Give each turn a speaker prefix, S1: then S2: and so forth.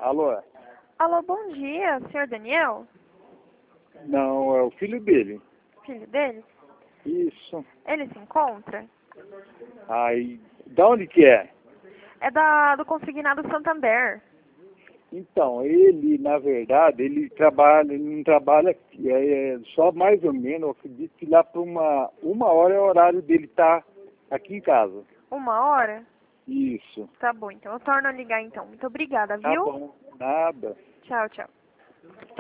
S1: Alô?
S2: Alô, bom dia, senhor Daniel?
S1: Não, é o filho dele.
S2: Filho dele?
S1: Isso.
S2: Ele se encontra?
S1: Aí, da onde que é?
S2: É do Consignado Santander.
S1: Então, ele, na verdade, ele não trabalha aqui, só mais ou menos, eu acredito que lá para uma hora é o horário dele estar aqui em casa.
S2: 1 hora?
S1: Isso.
S2: Tá bom, então eu torno a ligar então. Muito obrigada,
S1: Tá
S2: viu?
S1: bom, nada.
S2: Tchau, tchau.